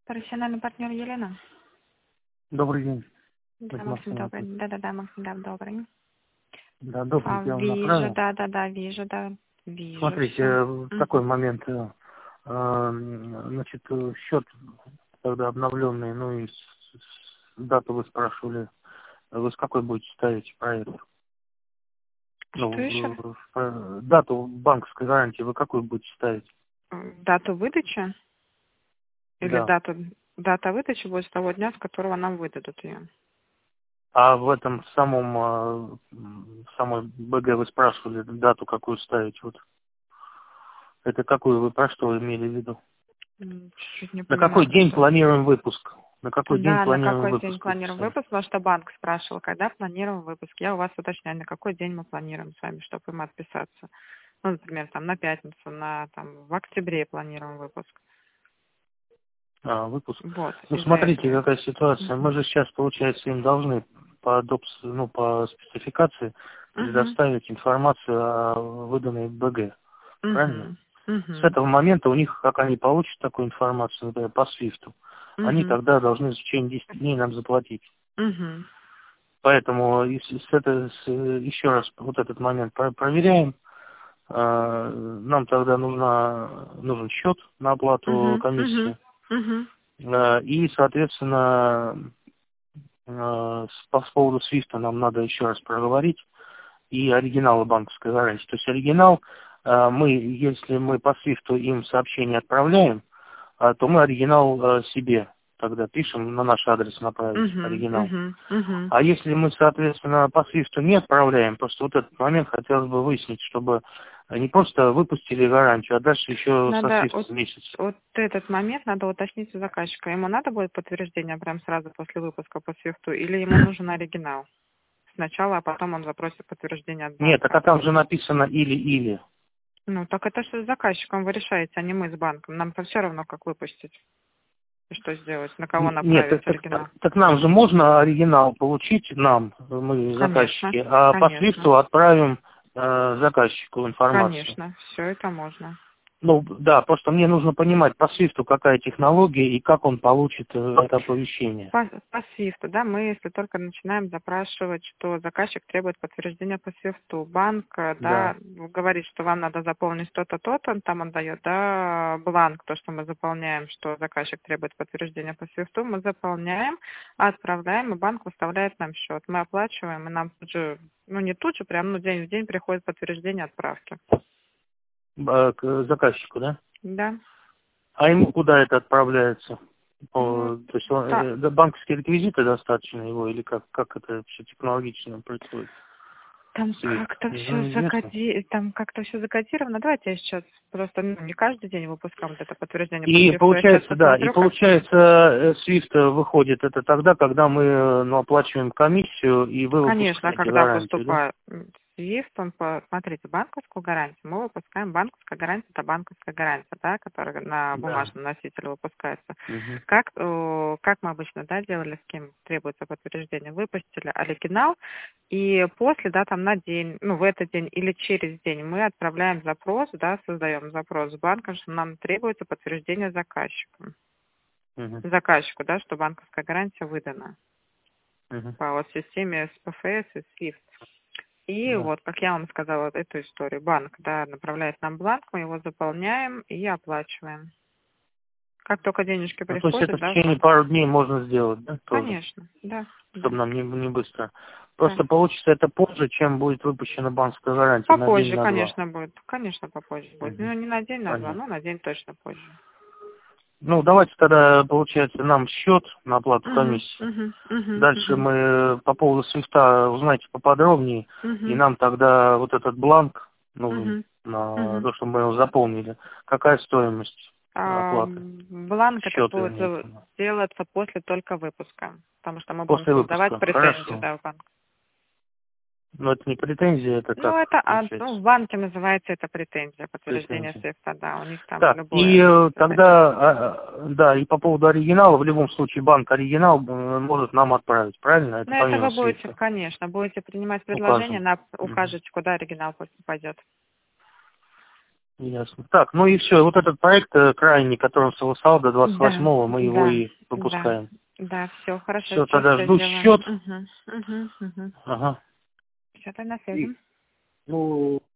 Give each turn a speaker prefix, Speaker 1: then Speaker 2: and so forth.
Speaker 1: Профессиональный партнер Елена.
Speaker 2: Добрый день.
Speaker 1: Да,
Speaker 2: Это
Speaker 1: Максим,
Speaker 2: Максим
Speaker 1: добрый.
Speaker 2: Анатольевич.
Speaker 1: Да, Максим, да, добрый.
Speaker 2: Да, добрый, я вам
Speaker 1: Вижу,
Speaker 2: направил.
Speaker 1: да, вижу, да. Вижу все.
Speaker 2: Смотрите, такой момент. Значит, счет тогда обновленный, ну и дату вы спрашивали. Вы с какой будете ставить проект?
Speaker 1: Что еще?
Speaker 2: Дату банковской гарантии вы какую будете ставить?
Speaker 1: Дату выдачи? Или
Speaker 2: Да.
Speaker 1: дата выдачи будет с того дня, с которого нам выдадут ее?
Speaker 2: А в этом самой БГ вы спрашивали дату какую ставить? Вот. Это какую вы про что имели в виду?
Speaker 1: Чуть-чуть не
Speaker 2: На
Speaker 1: понимаю,
Speaker 2: какой
Speaker 1: про
Speaker 2: день
Speaker 1: что.
Speaker 2: планируем выпуск? На какой день
Speaker 1: Да, на
Speaker 2: планируем
Speaker 1: какой день
Speaker 2: выпуск? Вот
Speaker 1: планируем
Speaker 2: всё.
Speaker 1: выпуск? Потому что банк спрашивал, когда планируем выпуск. Я у вас уточняю, на какой день мы планируем с вами, чтобы им отписаться. Ну, например, там на пятницу, в октябре планируем выпуск.
Speaker 2: Выпуск.
Speaker 1: Вот,
Speaker 2: Ну,
Speaker 1: из-за
Speaker 2: смотрите,
Speaker 1: этого.
Speaker 2: какая ситуация. Мы же сейчас, получается, им должны по спецификации
Speaker 1: Угу.
Speaker 2: предоставить информацию о выданной БГ. Правильно?
Speaker 1: Угу.
Speaker 2: С
Speaker 1: Угу.
Speaker 2: этого момента у них, как они получат такую информацию, например, по свифту, они
Speaker 1: Угу.
Speaker 2: тогда должны в течение 10 дней нам заплатить.
Speaker 1: Угу.
Speaker 2: Поэтому еще раз вот этот момент проверяем. Нам тогда нужен счет на оплату
Speaker 1: Угу. Угу.
Speaker 2: комиссии.
Speaker 1: Угу.
Speaker 2: И, соответственно, по поводу свифта нам надо еще раз проговорить и оригиналы банковской гарантии. То есть оригинал, если мы по свифту им сообщение отправляем, то мы оригинал себе тогда пишем, на наш адрес направить
Speaker 1: Угу.
Speaker 2: оригинал.
Speaker 1: Угу. Угу.
Speaker 2: А если мы, соответственно, по свифту не отправляем, просто вот этот момент хотелось бы выяснить, чтобы не просто выпустили гарантию, а дальше еще со
Speaker 1: Надо
Speaker 2: свифта месяц.
Speaker 1: вот этот момент надо уточнить у заказчика. Ему надо будет подтверждение прям сразу после выпуска по свифту или ему нужен оригинал сначала, а потом он запросит подтверждение от
Speaker 2: Нет,
Speaker 1: банка?
Speaker 2: так там же написано или-или.
Speaker 1: Ну, так это что с заказчиком вы решаете, а не мы с банком. Нам-то все равно, как выпустить и что сделать, на кого
Speaker 2: Нет,
Speaker 1: направить оригинал.
Speaker 2: так нам же можно оригинал получить, мы
Speaker 1: Конечно,
Speaker 2: заказчики, а по
Speaker 1: конечно,
Speaker 2: свифту отправим заказчику информацию.
Speaker 1: конечно, все это можно.
Speaker 2: Ну, да, просто мне нужно понимать по свифту какая технология и как он получит это оповещение.
Speaker 1: По свифту, да, мы если только начинаем запрашивать, что заказчик требует подтверждения по свифту, банк,
Speaker 2: Да.
Speaker 1: да, говорит, что вам надо заполнить то-то, то-то, там он дает, да, бланк, то, что мы заполняем, что заказчик требует подтверждения по свифту, мы заполняем, отправляем, и банк выставляет нам счет. Мы оплачиваем, и нам тут же, ну не тут же, прям, ну день в день приходит подтверждение отправки.
Speaker 2: К заказчику, да?
Speaker 1: Да.
Speaker 2: А ему куда это отправляется?
Speaker 1: Ну,
Speaker 2: То есть
Speaker 1: та-
Speaker 2: банковские реквизиты достаточно его, или как это все технологично происходит?
Speaker 1: Там
Speaker 2: Свифт.
Speaker 1: как-то все
Speaker 2: Известно.
Speaker 1: там как-то все закодировано. Давайте я сейчас просто не каждый день выпускам вот это подтверждение по
Speaker 2: И
Speaker 1: свифту. Я сейчас
Speaker 2: получается, да, и
Speaker 1: посмотрю, как.
Speaker 2: получается, SWIFT выходит это тогда, когда мы оплачиваем комиссию, и вы
Speaker 1: Конечно,
Speaker 2: выпускаете
Speaker 1: когда
Speaker 2: гарантию, да?
Speaker 1: поступает SWIFT, смотрите, банковскую гарантию мы выпускаем. Банковская гарантия — это банковская гарантия, да, которая на
Speaker 2: Да.
Speaker 1: бумажном носителе выпускается.
Speaker 2: Мгм.
Speaker 1: Как мы обычно, да, делали, с кем требуется подтверждение, выпустили оригинал, и после, да, там на день, ну, в этот день или через день мы отправляем запрос, да, создаем запрос с банком, что нам требуется подтверждение
Speaker 2: Мгм.
Speaker 1: заказчику, да, что банковская гарантия выдана
Speaker 2: Мгм.
Speaker 1: по вот системе СПФС и SWIFT. И
Speaker 2: Да.
Speaker 1: вот, как я вам сказала, вот эту историю. Банк, да, направляет нам бланк, мы его заполняем и оплачиваем. Как только денежки
Speaker 2: Ну, то есть это
Speaker 1: приходят,
Speaker 2: в
Speaker 1: да, в
Speaker 2: течение
Speaker 1: банк.
Speaker 2: пару дней можно сделать, да, тоже,
Speaker 1: Конечно, да,
Speaker 2: чтобы
Speaker 1: да,
Speaker 2: нам не быстро.
Speaker 1: да.
Speaker 2: Просто получится это позже, чем будет выпущена банковская гарантия, на день,
Speaker 1: Попозже,
Speaker 2: на два.
Speaker 1: конечно, будет. Конечно, попозже будет. Ну,
Speaker 2: Мгм.
Speaker 1: не на день, на два,
Speaker 2: Понятно.
Speaker 1: но на день точно позже.
Speaker 2: Ну, давайте тогда, получается, нам счет на оплату
Speaker 1: Угу,
Speaker 2: комиссии.
Speaker 1: угу, угу,
Speaker 2: Дальше
Speaker 1: угу,
Speaker 2: мы по поводу свифта узнайте поподробнее, и
Speaker 1: угу,
Speaker 2: нам тогда вот этот бланк нужен
Speaker 1: угу,
Speaker 2: на
Speaker 1: угу.
Speaker 2: то, чтобы мы его заполнили. Какая стоимость оплаты?
Speaker 1: Бланк этот
Speaker 2: Счета
Speaker 1: будет
Speaker 2: имеется в виду.
Speaker 1: делаться после только выпуска, потому что мы будем
Speaker 2: После
Speaker 1: создавать
Speaker 2: выпуска.
Speaker 1: претензию,
Speaker 2: Хорошо.
Speaker 1: да, в банк.
Speaker 2: Но это не претензия, это
Speaker 1: Ну,
Speaker 2: как
Speaker 1: это,
Speaker 2: получается?
Speaker 1: в банке называется это претензия, подтверждение
Speaker 2: Претензия.
Speaker 1: свифта, да, у них там
Speaker 2: Так, и
Speaker 1: любое задание.
Speaker 2: тогда, да, и по поводу оригинала, в любом случае банк оригинал может нам отправить, правильно? Это
Speaker 1: Ну, это
Speaker 2: помимо
Speaker 1: вы будете,
Speaker 2: свифта.
Speaker 1: конечно, будете принимать предложение,
Speaker 2: Укажем. Мгм.
Speaker 1: укажете, куда оригинал пойдет.
Speaker 2: Ясно. Так, ну и все. Вот этот проект крайний, который он согласовал до 28-го, мы его и выпускаем.
Speaker 1: Да, все, хорошо.
Speaker 2: Все, тогда жду счет.
Speaker 1: Угу.
Speaker 2: Ага.
Speaker 1: Все, тогда на связи.
Speaker 2: Ну,